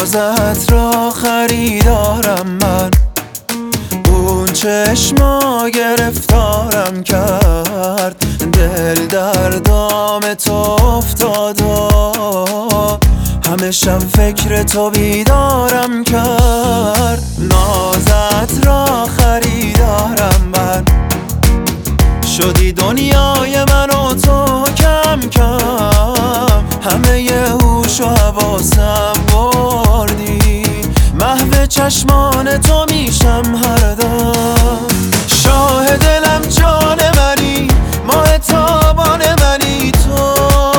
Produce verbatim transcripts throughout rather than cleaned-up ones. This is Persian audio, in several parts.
نازت را خریدارم من، اون چشما گرفتارم کرد، دل در دام تو افتاد و همه شب فکر تو بیدارم کرد. نازت را خریدارم من، شدی دنیای من و تو کم کم، همه ی هوش و حواسم بردی، محو چشمان تو میشم هر دم. شاه دلم جان منی، ماه تابان منی تو،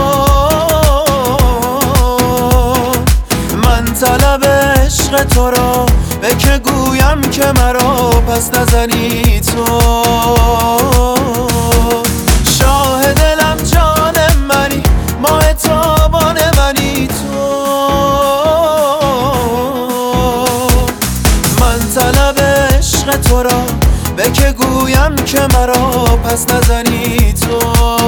من طلب عشق تو را به که گویم که مرا پس نزنی تو. شاه دلم جان منی، ماه تابان منی تو، من طلب عشق تو را به که گویم که مرا پس نزنی تو.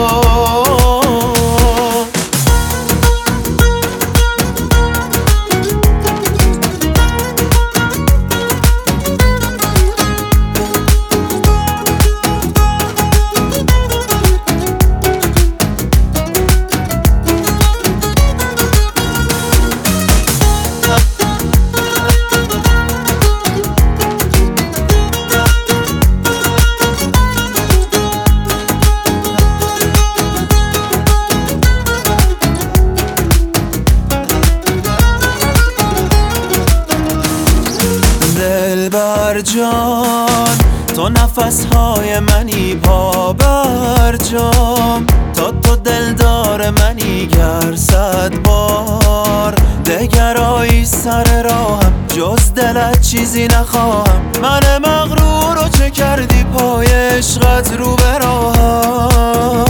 دلبر جان تو نفسهای منی، پا بر جام تا تو دلدار منی، گر صد بار دگر آیی سر راهم جز دلت چیزی نخواهم. من مغرور و چه کردی پای عشقت رو به راهم.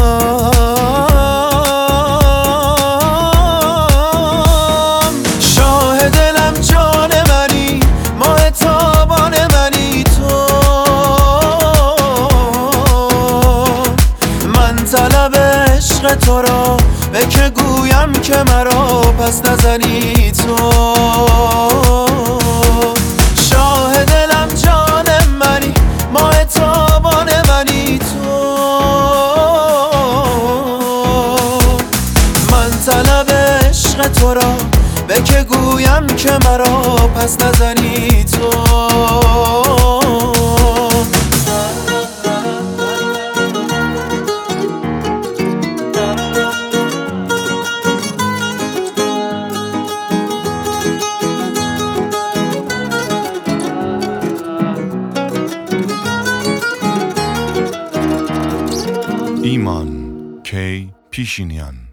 شاه دلم جان منی، ماه تابان منی تو، من طلب عشق تو را به که گویم که مرا پس نزنی تو. شاه دلم جان منی، ماه تابان منی تو، من طلب عشق تو را به که گویم که مرا پس نزنی تو. ایمان کی پیشینیان